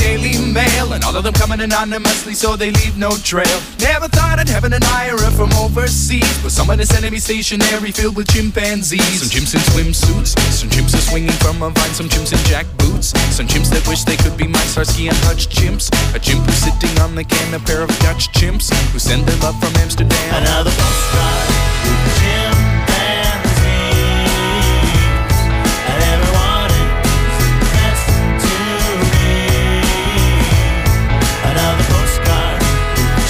Daily Mail, and all of them coming anonymously so they leave no trail. Never thought I'd have an admirer from overseas, but someone is sending me stationery filled with chimpanzees. Some chimps in swimsuits, some chimps are swinging from a vine, some chimps in jack boots, some chimps that wish they could be my Starsky and Hutch chimps. A chimp who's sitting on the can, a pair of Dutch chimps who send their love from Amsterdam. Another postcard with chimpanzees, and everyone is addressed to me. Another postcard with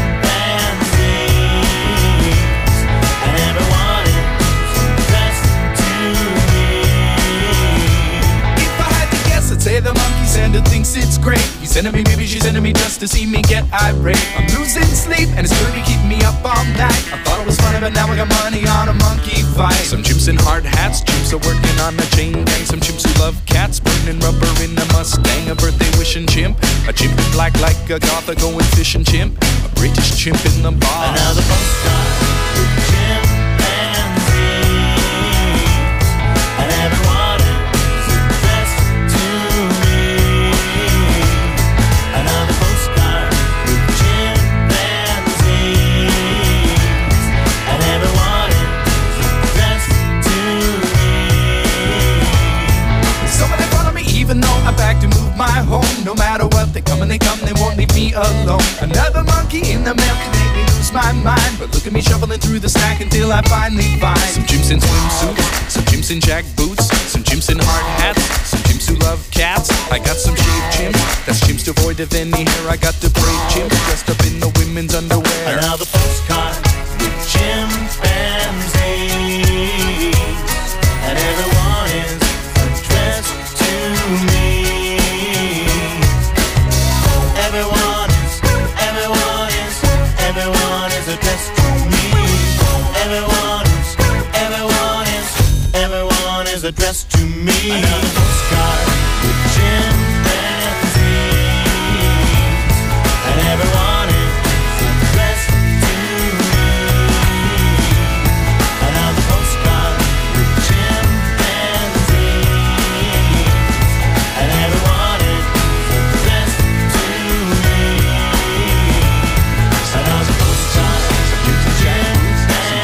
chimpanzees, and everyone is addressed to me. If I had to guess, I'd say the monkey Santa thinks it's great. He's sending me, maybe she's sending me just to see me get irate. I'm losing sleep and it's really keeping me up all night. I thought it was funny, but now I got money on a monkey fight. Some chimps in hard hats, chimps are working on a chain gang. Some chimps who love cats, burning rubber in a Mustang. A birthday wishing chimp, a chimp in black like a goth, a going fishing chimp, a British chimp in the bar. Another postcard with chimpanzees, and everyone is addressed to me. Another postcard with chimpanzees, and everyone is addressed to me. Some of them follow me even though I back to move my home. No matter what, they come and they come, they won't leave me alone. Another monkey in the mail can make me lose my mind, but look at me shuffling through the stack until I finally find some chimps in swimsuits, some chimps in jack boots, some chimps in hard hats, some chimps who love cats. I got some shaved chimps, that's chimps devoid of any hair. I got the brave chimps dressed up in the women's underwear. Another postcard with chimpanzees, and everyone is addressed to me. Everyone is addressed to me. Everyone is addressed to me. Another postcard with chimpanzees, and everyone is addressed to me. Another postcard with chimpanzees, and everyone is addressed to me. Another postcard with chimpanzees,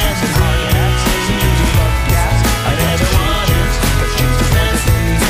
and everyone is addressed to me.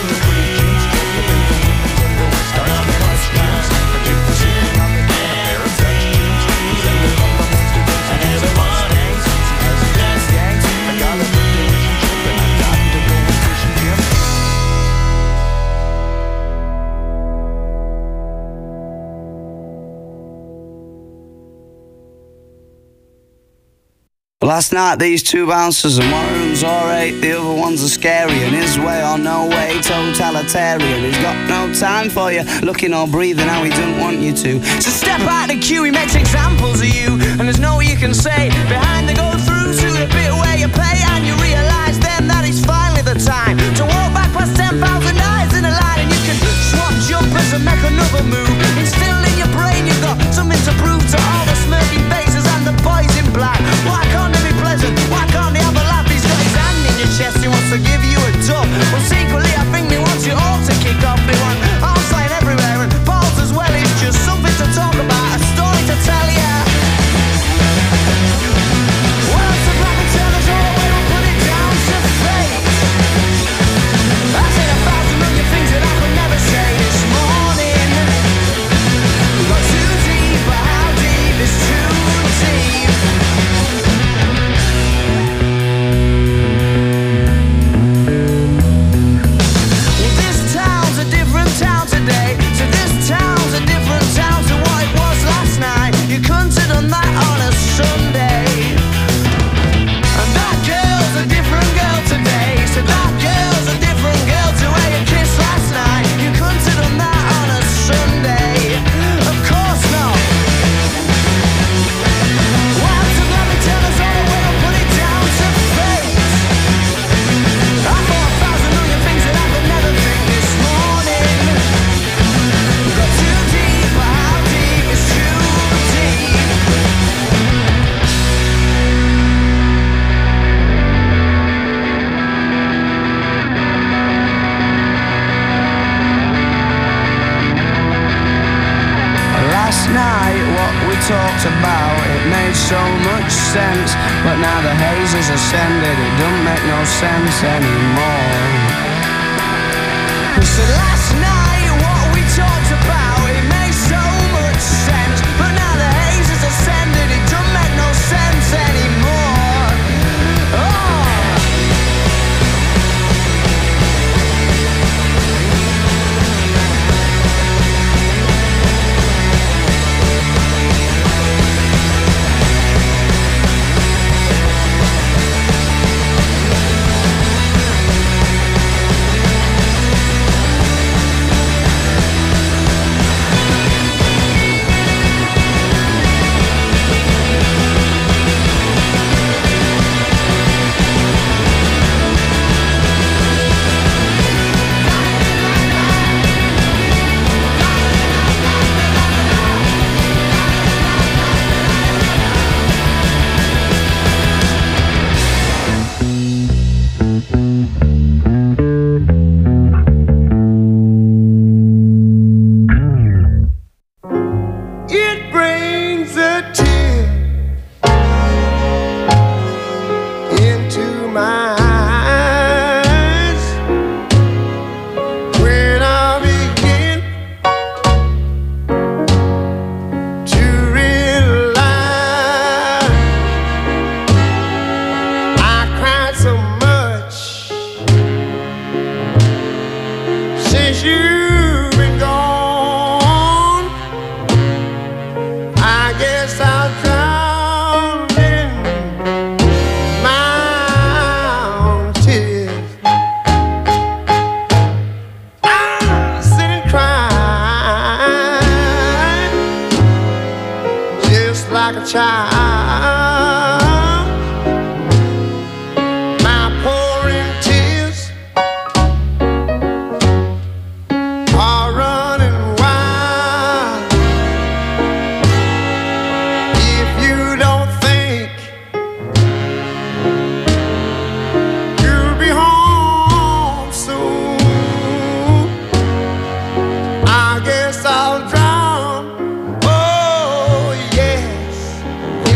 Last night these two bouncers, and one of them's alright, the other one's a scary, and his way or no way, totalitarian. He's got no time for you, looking or breathing how he don't want you to. So step out the queue, he makes examples of you, and there's no you can say. Behind the go through to the bit where you pay, and you realise then that it's finally the time to walk back past 10,000 eyes in a line, and you can swap jumpers and make another move. Instill in your brain you've got something to prove to all the smirking faces and the boys in black. Why can't they be pleasant? Why can't they have a laugh? He's got his hand in your chest, he wants to give you a dub. Well, secretly I think he wants you all to kick off. They want arms flying everywhere, and balls as well. It's just something to talk about, a story to tell ya. Well, it's a black and tellers all the way, we'll put it down to fate. I said 1,000 million things that I could never say this morning. We got too deep, but how deep talked about, it made so much sense. But now the haze has ascended, it don't make no sense anymore. So last night what we talked about, it made so much sense. But now the haze has ascended, it don't make no sense anymore. Oh. Like a child, my pouring tears are running wild. If you don't think you'll be home soon, I guess I'll drown. Oh yes.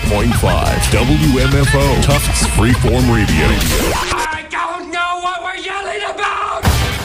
WMFO, Tufts Freeform Radio. I don't know what we're yelling about!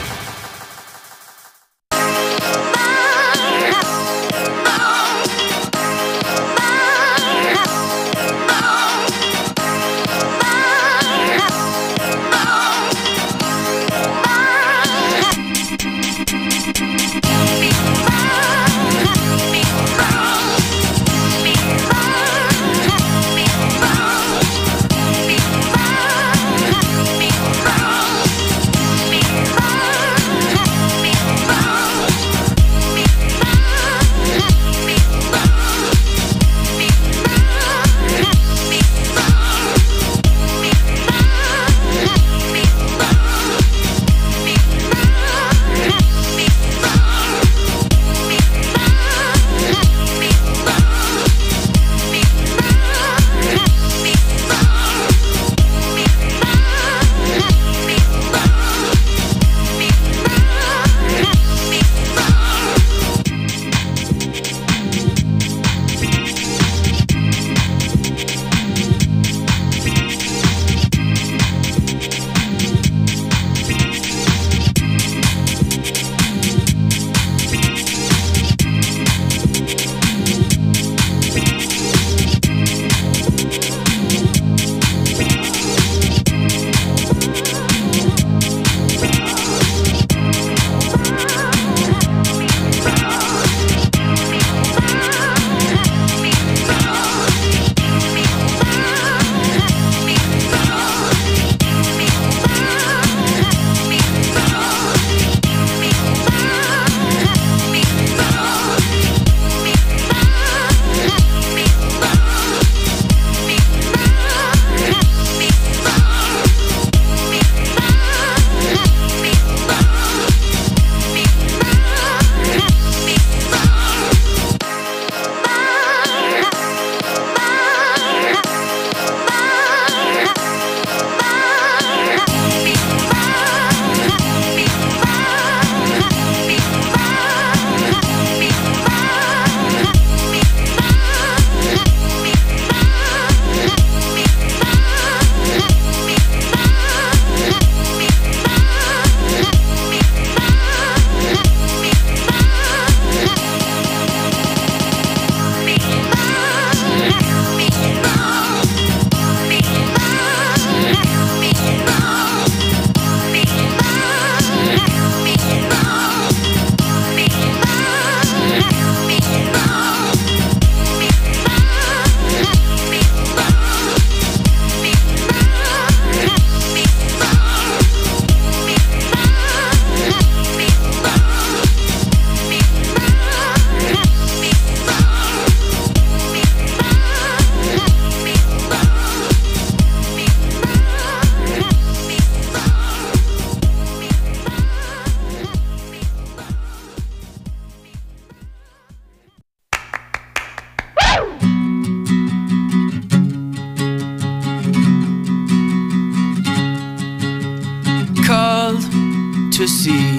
To see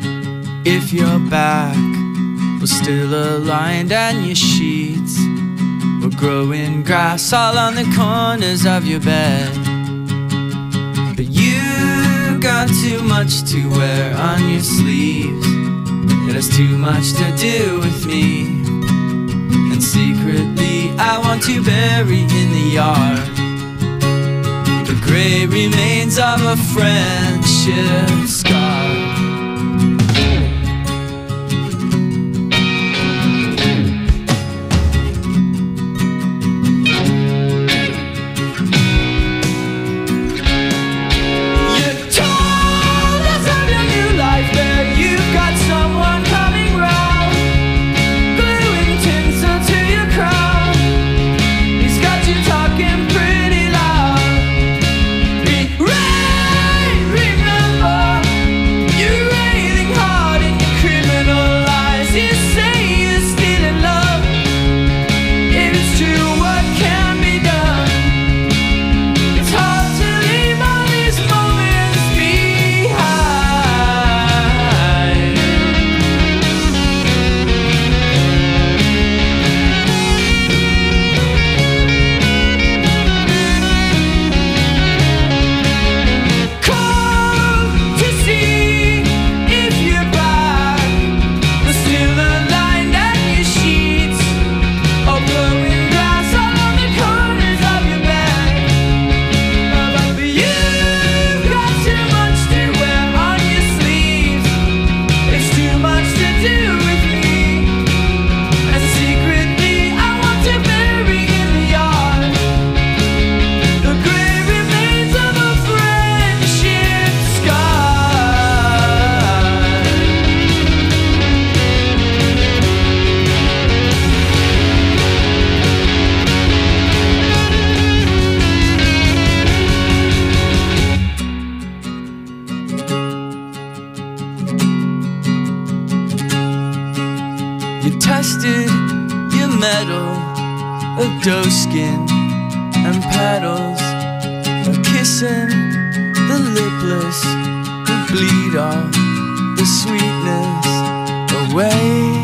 if your back was still aligned and your sheets were growing grass all on the corners of your bed. But you got too much to wear on your sleeves. It has too much to do with me, and secretly I want to bury in the yard the gray remains of a friendship scar. Remember You tested your metal of doe skin and petals, of kissing the lipless who bleed all the sweetness away.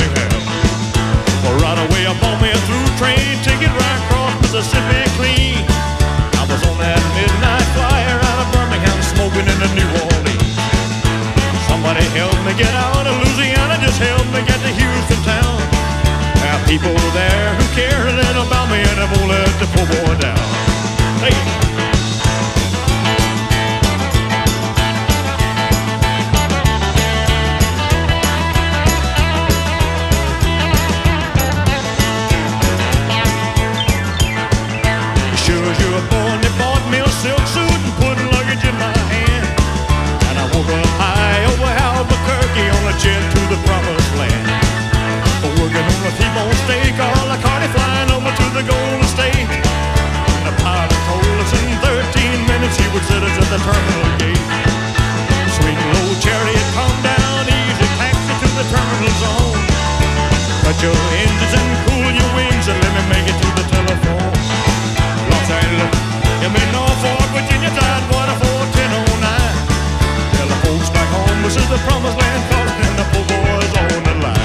Mississippi clean. people there who care a little about me, and I won't let the poor boy down. Hey. Sure as you were born, they bought me a silk suit and put luggage in my hand. And I woke up high over Albuquerque on a jet to the promised land. Working on a T-bone steak, all a carny flying over to the Golden State. And the pilot told us in 13 minutes he would set us at the terminal gate. Sweet low chariot, calm down, easy taxi to the terminal zone. Cut your engines and cool your wings and let me make it to the telephone. Los Angeles, I'm in Norfolk, Virginia, Tidewater 41009. Tell the folks back home this is the promised land calling and the poor boys on the line.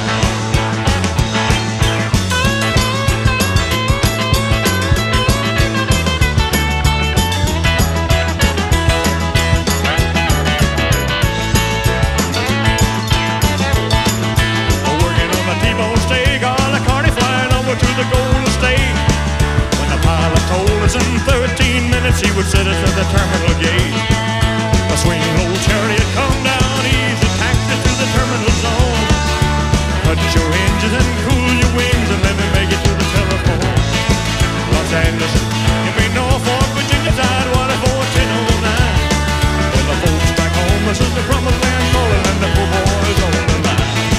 To the Golden State. When the pilot told us in 13 minutes he would set us at the terminal gate. A swing low chariot, come down easy, taxi to the terminal zone. Cut your engines and cool your wings and let me make it to the telephone. Los Angeles, give me Norfolk, Virginia, Tidewater 41009. Tell the folks back home this is the promised land calling and the poor boys on the line.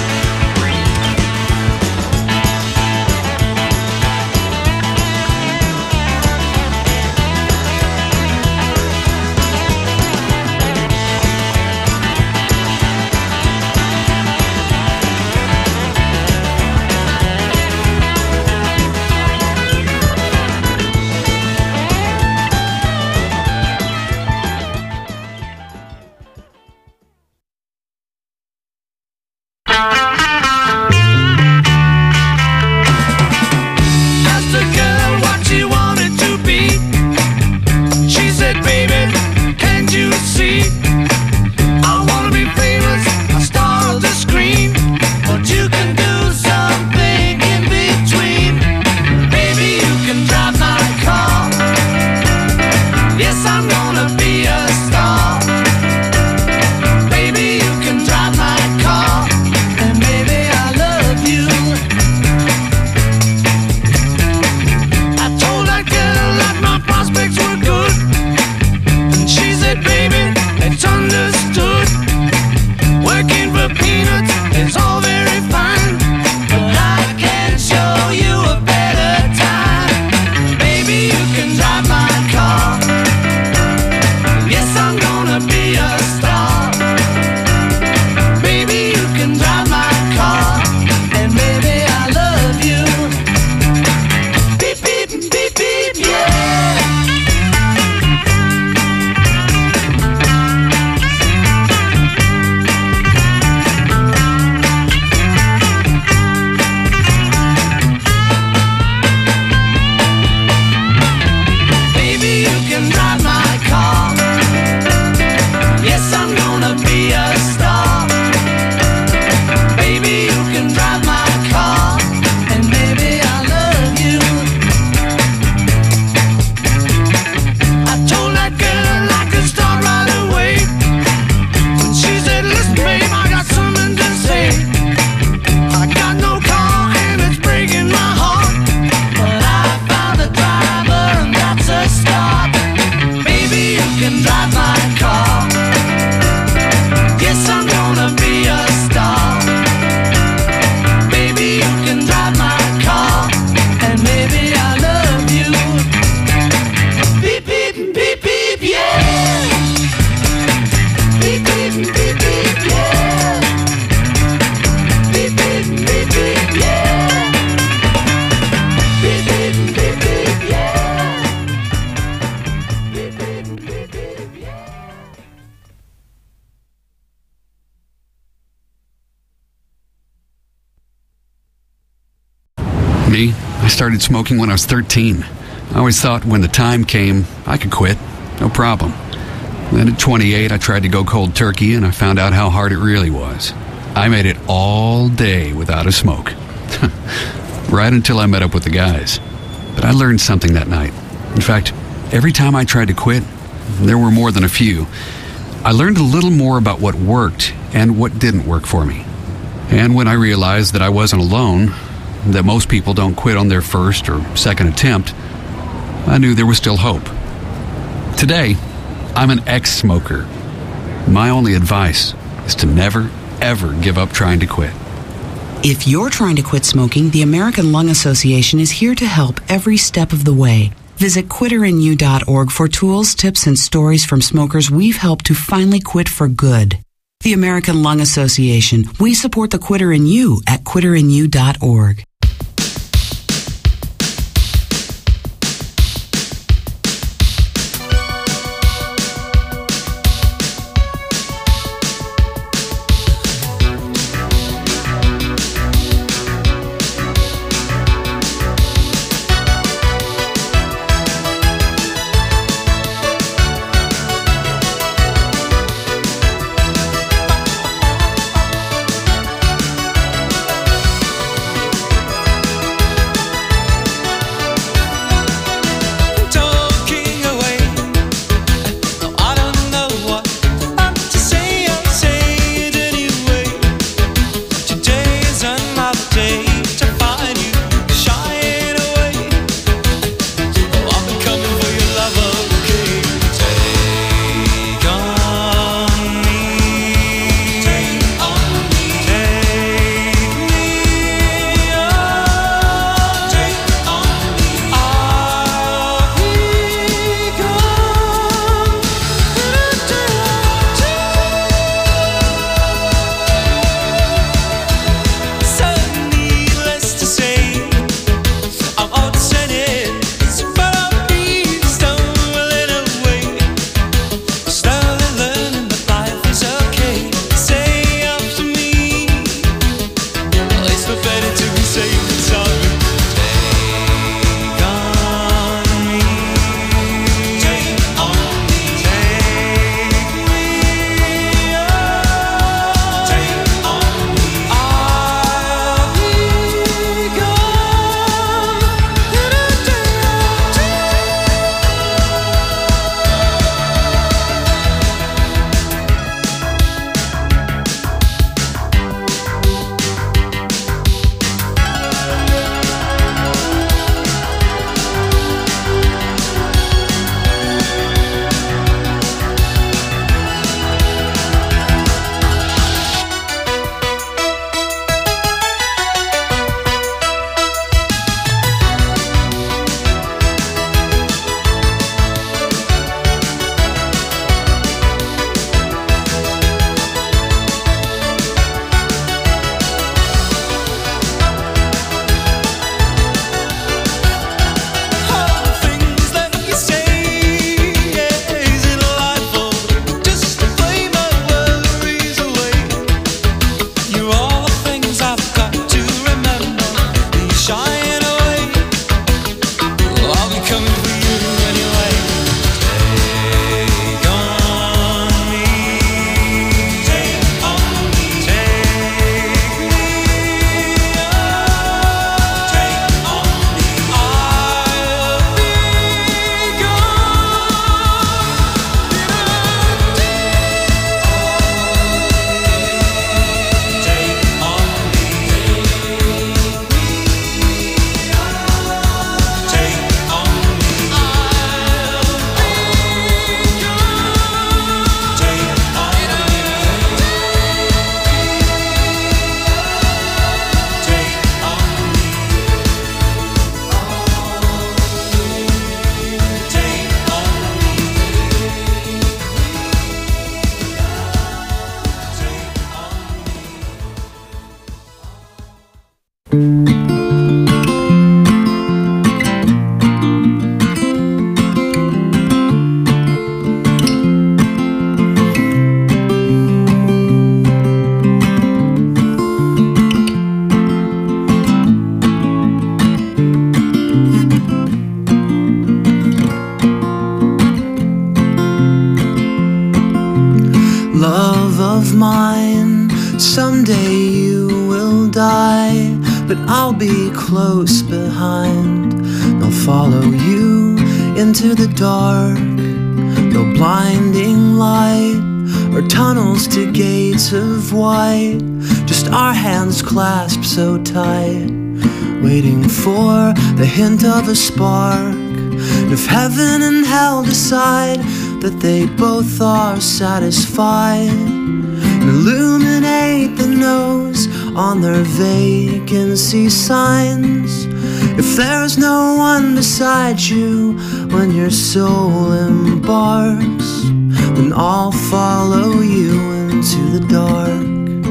Me, I started smoking when I was 13. I always thought when the time came, I could quit. No problem. Then at 28, I tried to go cold turkey, and I found out how hard it really was. I made it all day without a smoke. right until I met up with the guys. But I learned something that night. In fact, every time I tried to quit, there were more than a few, I learned a little more about what worked and what didn't work for me. And when I realized that I wasn't alone, that most people don't quit on their first or second attempt, I knew there was still hope. Today, I'm an ex-smoker. My only advice is to never, ever give up trying to quit. If you're trying to quit smoking, the American Lung Association is here to help every step of the way. Visit quitterinyou.org for tools, tips, and stories from smokers we've helped to finally quit for good. The American Lung Association. We support the quitter in you at quitterinyou.org. Someday you will die, but I'll be close behind. They'll follow you into the dark. No blinding light or tunnels to gates of white. Just our hands clasped so tight, waiting for the hint of a spark. If heaven and hell decide that they both are satisfied, and illuminate the nose on their vacancy signs. If there's no one beside you when your soul embarks, then I'll follow you into the dark.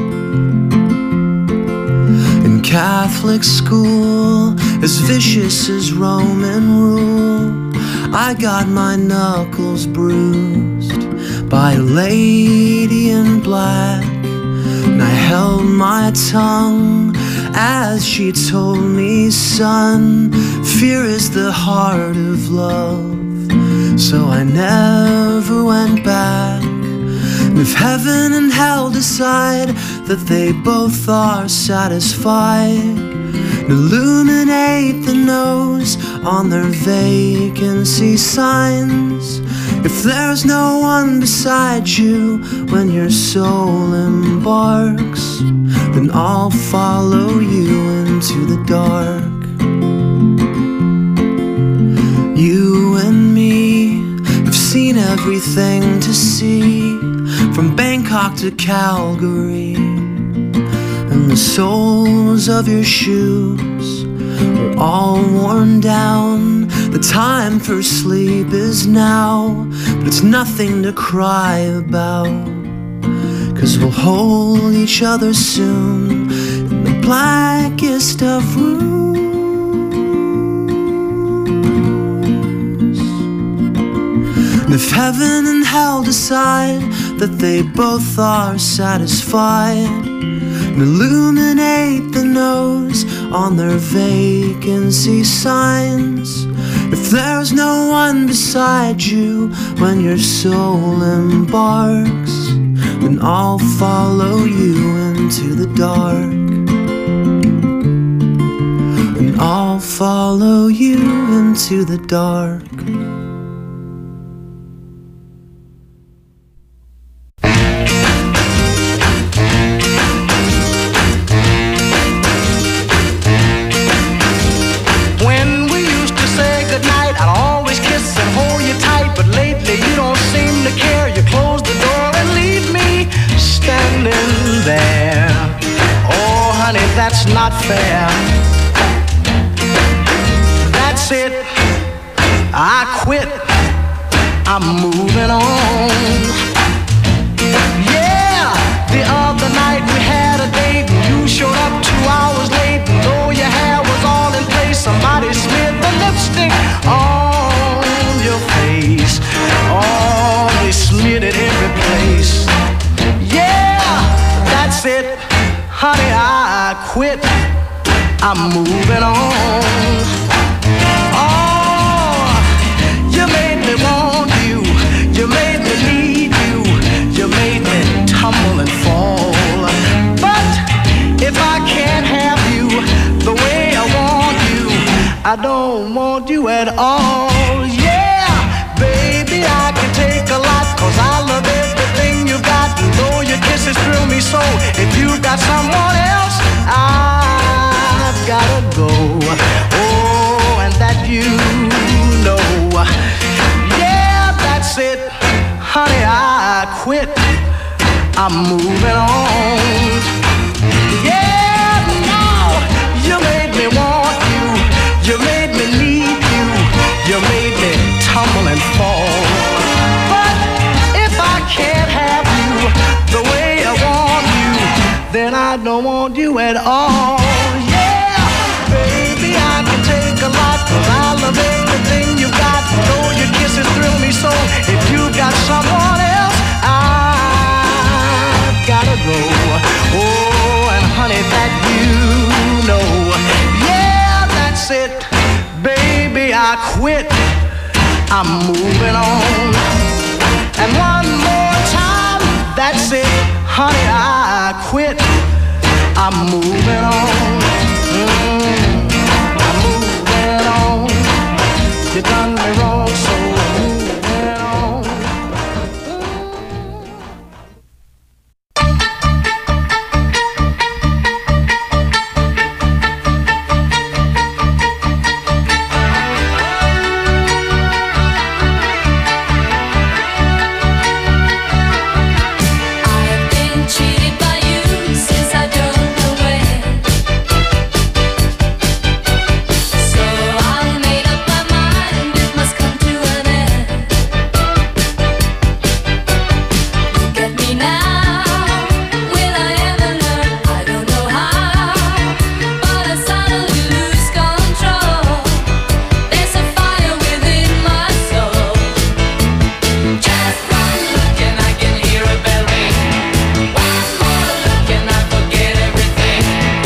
In Catholic school, as vicious as Roman rule, I got my knuckles bruised by a lady in black, and I held my tongue as she told me, son, fear is the heart of love. So I never went back. And if heaven and hell decide that they both are satisfied, and illuminate the nose on their vacancy signs. If there's no one beside you when your soul embarks, then I'll follow you into the dark. You and me have seen everything to see, from Bangkok to Calgary, and the soles of your shoes are all worn down. The time for sleep is now, but it's nothing to cry about, 'cause we'll hold each other soon in the blackest of rooms. And if heaven and hell decide that they both are satisfied, and illuminate the nose on their vacancy signs. If there's no one beside you when your soul embarks, then I'll follow you into the dark. And I'll follow you into the dark. That's not fair. That's it. I quit. I'm moving on. Yeah, the other night we had a date and you showed up 2 hours late. And though your hair was all in place, somebody smeared the lipstick on your face. Oh, they smeared it every place. Yeah, that's it. Honey, I quit. I'm moving on. Oh, you made me want you. You made me need you. You made me tumble and fall. But if I can't have you the way I want you, I don't want you at all. Yeah, baby, I can take a lot, 'cause I love everything you got. And though your kisses thrill me so, if you've got someone else, I've gotta go. Oh, and that you know. Yeah, that's it. Honey, I quit. I'm moving on. Yeah, now you made me want you. You made me need you. You made me tumble and fall. But if I can't have you the way I want you, then I don't want you at all. Yeah, baby, I can take a lot, 'cause I love everything you got. Though your kisses thrill me so, if you got someone else, I've gotta go. Oh, and honey, that you know. Yeah, that's it. Baby, I quit. I'm moving on. And one more time, that's it. Honey, I quit. I'm moving on. You done me wrong, so I'm moving on. I've been cheated by you since I don't know when. So I made up my mind it must come to an end. Look at me now, will I ever learn? I don't know how, but I suddenly lose control. There's a fire within my soul. Just one look and I can hear a bell ring. One more look and I forget everything.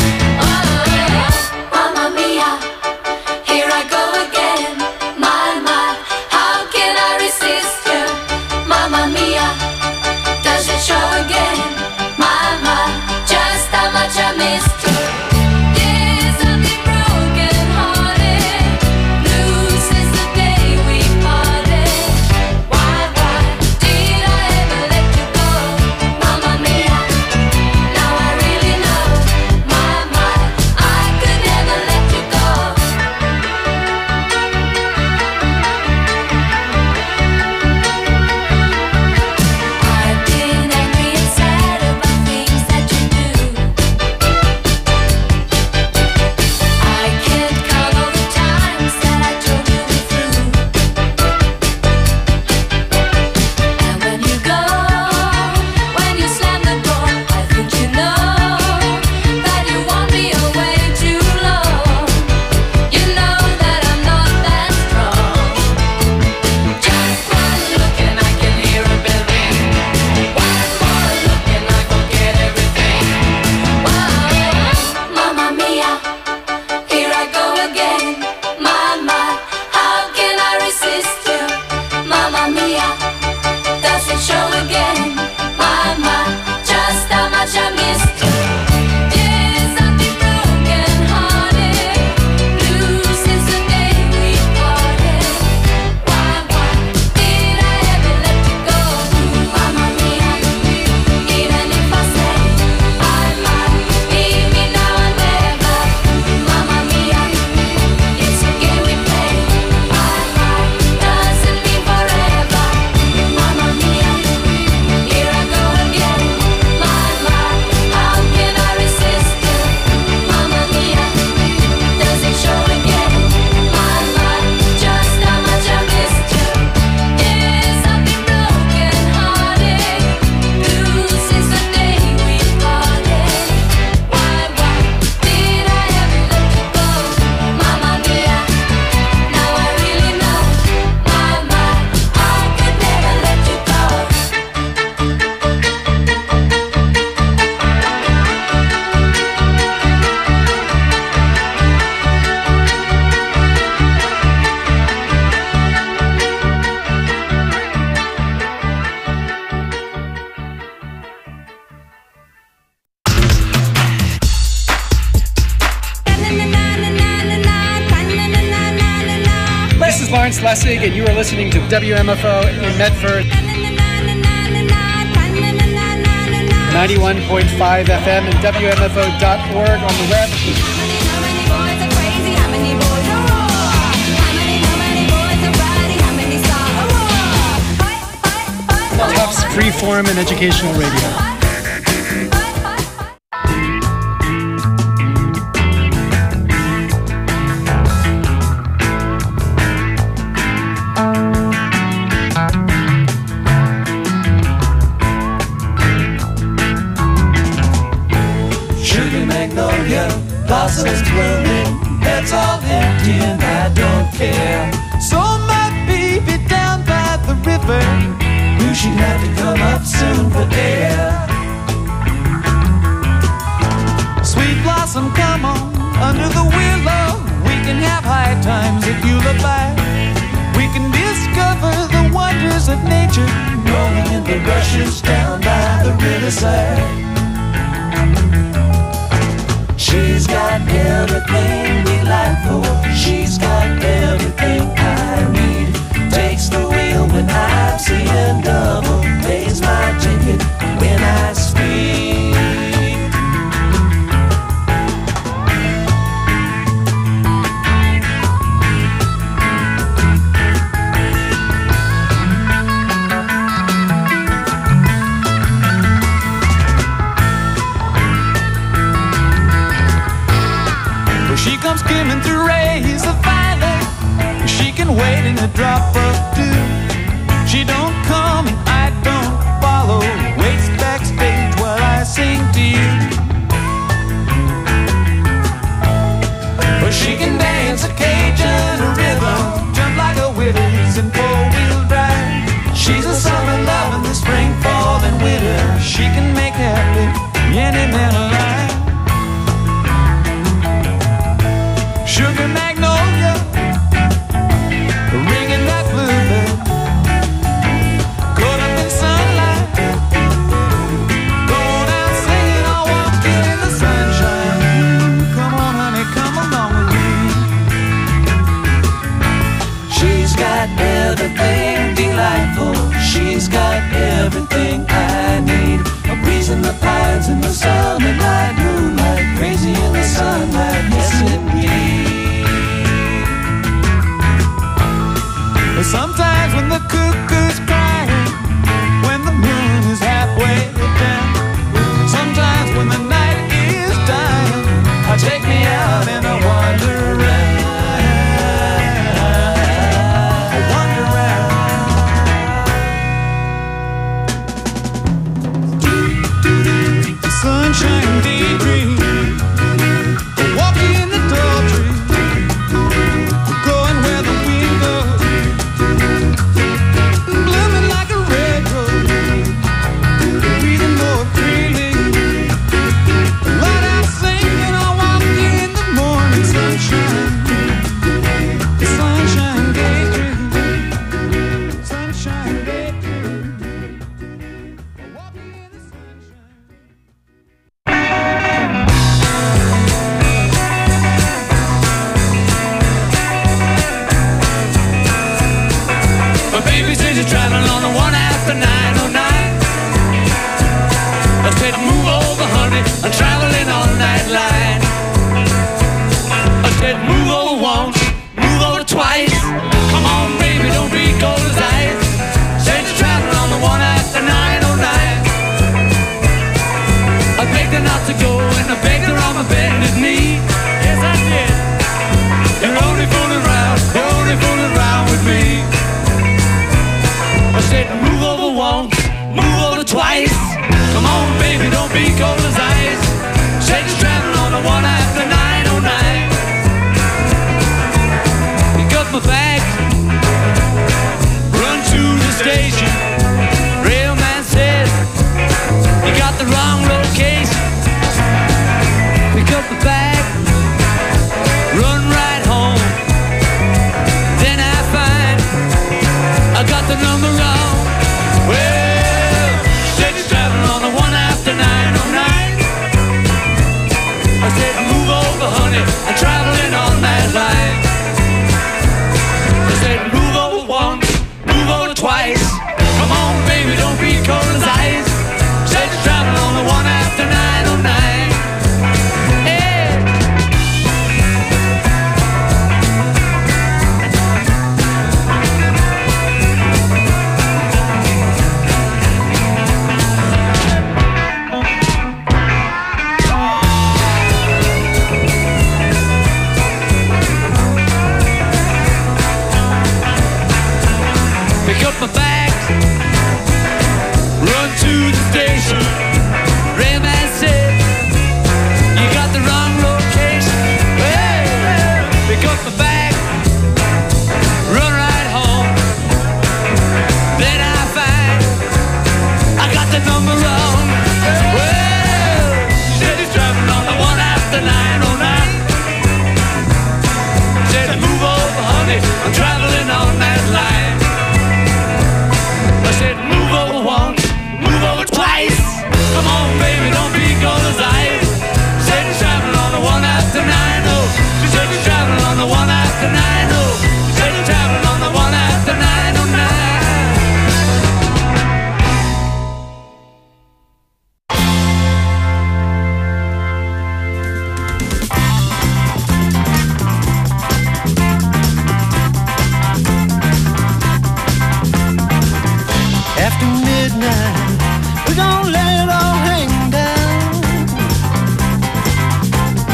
Oh, Mamma Mia, here I go again. My, how can I resist you? Mamma Mia, does it show again? My, just how much I missed you. Yes, I've been broken hearted, blue since the day we parted. Why did I ever let you go? Mamma Mia, now I really know. My, I could never let you go. I've been angry and sad about things that you do. I can't count all the times that I told you we're through. And when you go, when you slam the door, I think you know that you want me away too long. You know that I'm not that strong. Just one look and I can hear a bell ring. One more look and I forget everything. Whoa, Mamma Mia, here I go again. My, how can I resist you? Mamma Mia, does it show again? My, just how much I missed you. Yes, I've been broken hearted, blue since the day we parted. Why did I ever let you go? Mamma Mia, even if I say I might, leave me now or never. Mamma Mia, it's a game we play. Doesn't mean forever. Mamma Mia, here I go again. How can I resist you? Mamma Mia, does it show again? Just how much I missed you. Yes, I've been broken hearted, blue since the day we parted. Why did I ever let you go? Mamma Mia, now I really know. I could never let you go. This is Lawrence Lessig, and you are listening to WMFO in Medford. 91.5 FM and WMFO.org on the web. Tufts Freeform and Educational Radio. Sugar magnolia, blossoms blooming, that's all empty and I don't care. So my baby down by the river knew she'd have to come up soon for air. Sweet blossom, come on, under the willow, we can have high times if you look back. We can discover the wonders of nature, rolling in the rushes down by the riverside. She's got everything we like for. She's got everything I drop of dew. She don't come and I don't follow. Waits backstage while I sing to you. But she can dance a Cajun rhythm, jump like a Willis in four-wheel drive. She's a summer love in the spring, fall, and winter. She can make happy any man alive. Sugar magnolia, ringing that bluebird, caught up in sunlight, going out singing, all walking in the sunshine. Come on, honey, come along with me. She's got everything delightful. She's got everything I need. A breeze in the pines in the summer night, moonlight, crazy in the sunlight, yes indeed. But sometimes when the cuckoo's crying, when the moon is halfway down, sometimes when the night is dying, take me out and I wander around. Sunshine daydream, walking in the tall tree, going where the wind goes, blooming like a red rose, breathing more freely, light out singing, I walk in the morning sunshine, sunshine daydream, sunshine daydream. Baby says you're traveling on the one after 909. I said move over, honey, I'm traveling all night line. I said move over once, move over twice. Come on, baby, don't be cold as ice. Said you're traveling on the one after 909. I begged her not to go and I begged her on my bended knee. Yes, I did. You're only fooling around with me. I said move over once, move over twice. Come on, baby, don't be cold as ice. Said you're traveling on the one after 909. Pick up my bag, run to the station. Railman said you got the wrong location. Pick up the bag, run right home. Then I find I got the number wrong. Well, said you're traveling on the one after 909. I said move over, honey, I'm traveling on that line. I said move over once, move over twice. Come on, baby, don't be cold as ice. Said you're traveling on the one after 909. Pick up my bags, run to the station. Railman said you got the wrong location. Well, pick up my bag, run right home. Then I find I got the number wrong. Well, she said he's traveling on the one after 909. Said move over, honey, I'm traveling on that line. I said move over once, move over twice. Come on, baby, don't be cold as ice. Said you're traveling on the one after 9-0. She said you're traveling on the one after 9-0. She said you're traveling on the one after 909. After midnight, we're gonna let it all hang down.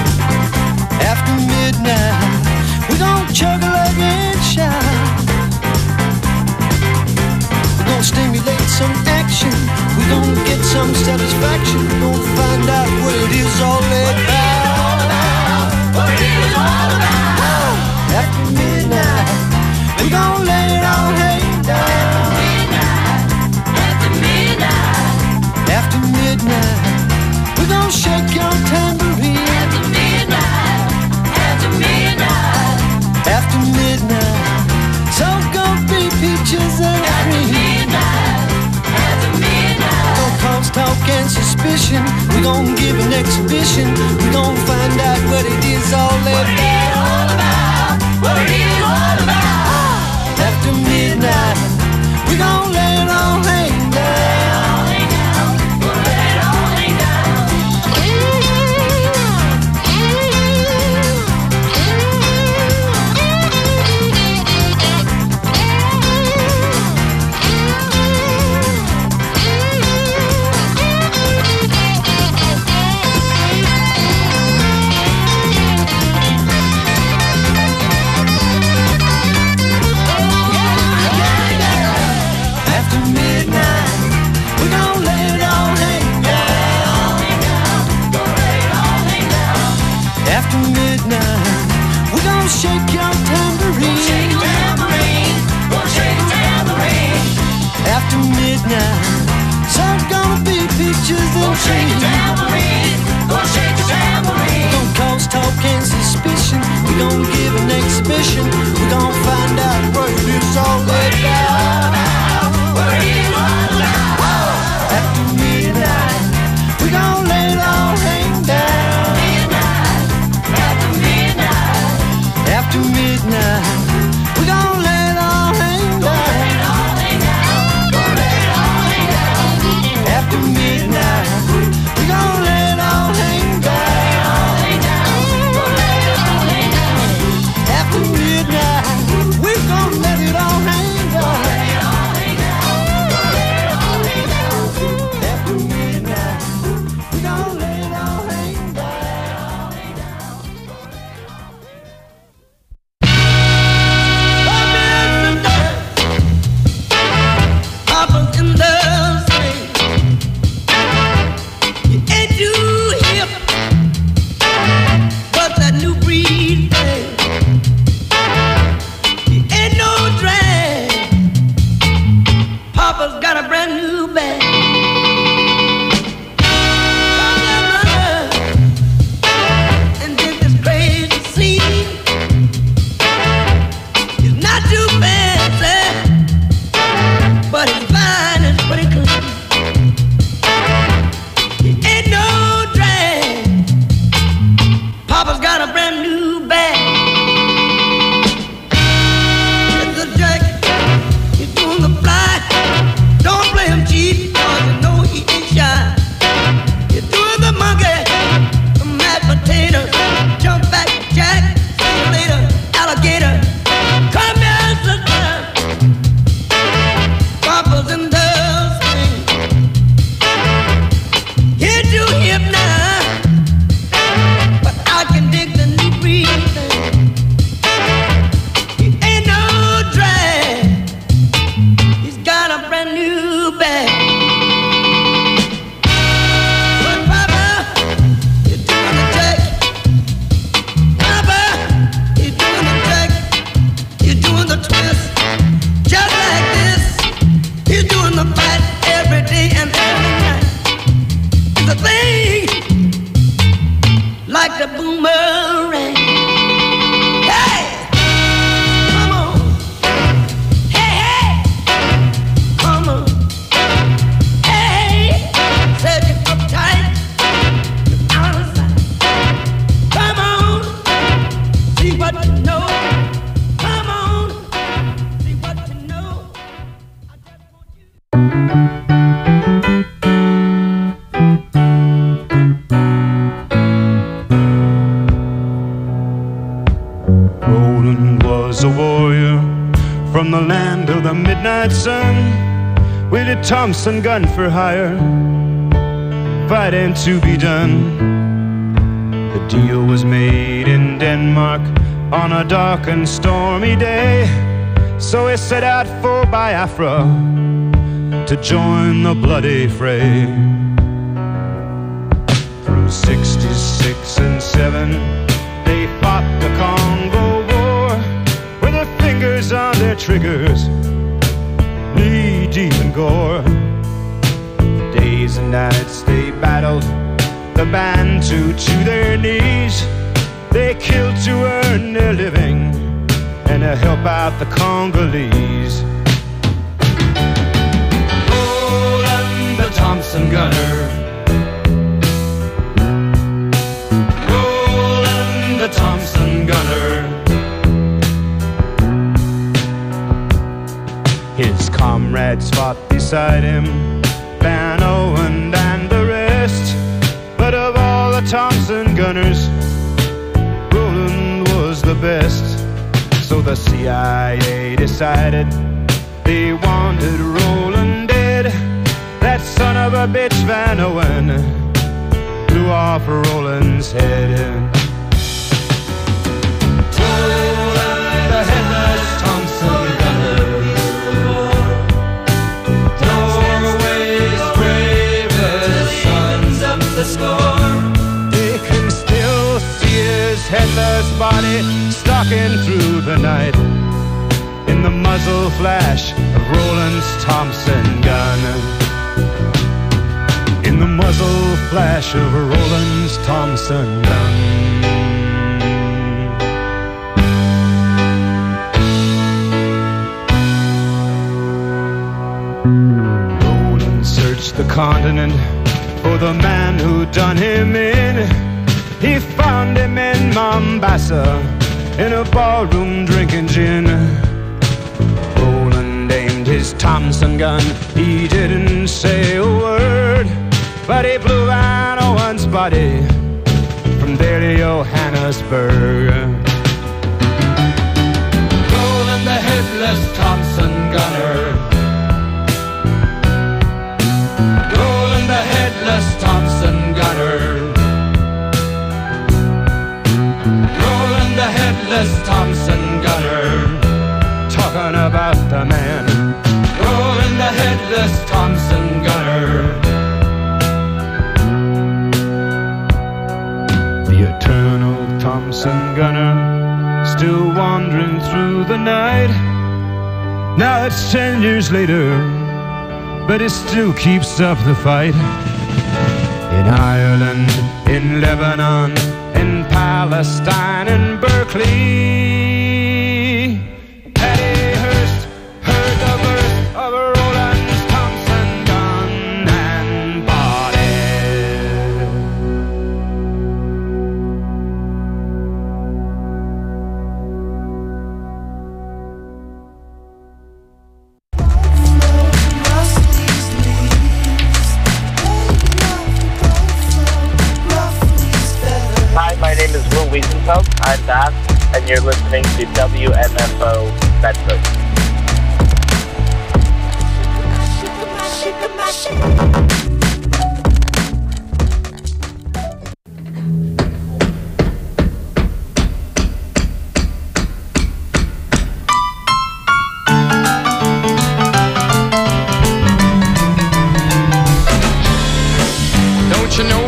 After midnight, we're gonna chug a lug and shout. stimulate some action. We're gonna get some satisfaction. We're gonna find out what it is all about. What it is all about. After midnight, we're gonna lay it all hang down. After midnight, after midnight, we're gonna shake your tambourine. After midnight, after midnight, after midnight, so gonna be peaches and cream. After midnight, no cause, talk and suspicion. We're gonna give an exhibition. We're gonna find out what it is all about. What it is all about. After midnight, we're gonna lay it all hang down. We'll lay it all hang down. After midnight, we're gonna shake your tambourine. Shake your tambourine. We'll shake your tambourine. After midnight, so gonna be peaches and cream. Shake your tambourine. We'll shake your tambourine. We're gonna cause talk and suspicion. We're gonna give an exhibition. We're gonna find out what it is all about. What it is all about. After midnight, we're gonna lay it all hang down. After midnight, we're gonna lay it all hang down. After midnight, we're gonna lay it all hang down. After midnight, we're gonna let it all hang down. After midnight, we're gonna lay it all hang down. Papa's in the street. You ain't too hip. What's that new breed thing? You ain't no drag. Papa's got a brand new bag. Come here, brother, and get this crazy scene. It's not too fancy, but it's fine and pretty clean. It ain't no drag. Papa's got a brand new bag. Get the jacket, you're doing the fly. Don't play him cheap, cause you know he ain't shy. You're doing the monkey, the mashed potatoes, jump back jack, see you later, alligator. Come here, sister. Papa's in the swing. You're too hip now, but I can dig the new breed thing. He ain't no drag. He's got a brand new bag. But Papa, you're doing the jack. Papa, you're doing the jack. You're doing the twist. Just like this. You're doing the fight every day and every night. The thing like the boomerang. Hey, come on. Hey, hey, come on. Hey, set you up tight. You're out of sight. Come on, see what you know. Come on, see what you know. Roland was a warrior from the land of the midnight sun, with a Thompson gun for hire, fighting to be done. The deal was made in Denmark on a dark and stormy day, so he set out for Biafra to join the bloody fray. Through 66 and 7, they fought the Congo War with their fingers on their triggers, knee deep in gore. Days and nights they battled the Bantu to their knees. They killed to earn their living and to help out the Congolese. Roland the Thompson gunner, Roland the Thompson gunner. His comrades fought beside him, Van Owen and the rest. But of all the Thompson gunners, Roland was the best. So the CIA decided they wanted Roland dead. That son of a bitch Van Owen blew off Roland's head. Roland, the headless Thompson gunner, Norway's bravest sons of the score. They can still see his headless body stalking through the night in the muzzle flash of Roland's Thompson gun. In the muzzle flash of Roland's Thompson gun. Roland searched the continent for the man who done him in. He found him in Mombasa, in a ballroom drinking gin. Roland aimed his Thompson gun, he didn't say a word, but he blew Van Owen's body from there to Johannesburg. Roland the headless Thompson gunner, Roland the headless Thompson gunner, Roland the headless Thompson gunner. Talking about the man, Roland the headless Thompson gunner. The eternal Thompson gunner, still wandering through the night. Now it's 10 years later, but it still keeps up the fight. In Ireland, in Lebanon, in Palestine, in Berkeley, Patty Hearst heard the burst of Roland's Thompson gun and body. Hi, my name is Will Wiesenfeld. I'm Bass, and you're listening to WMFO Bedford. Don't you know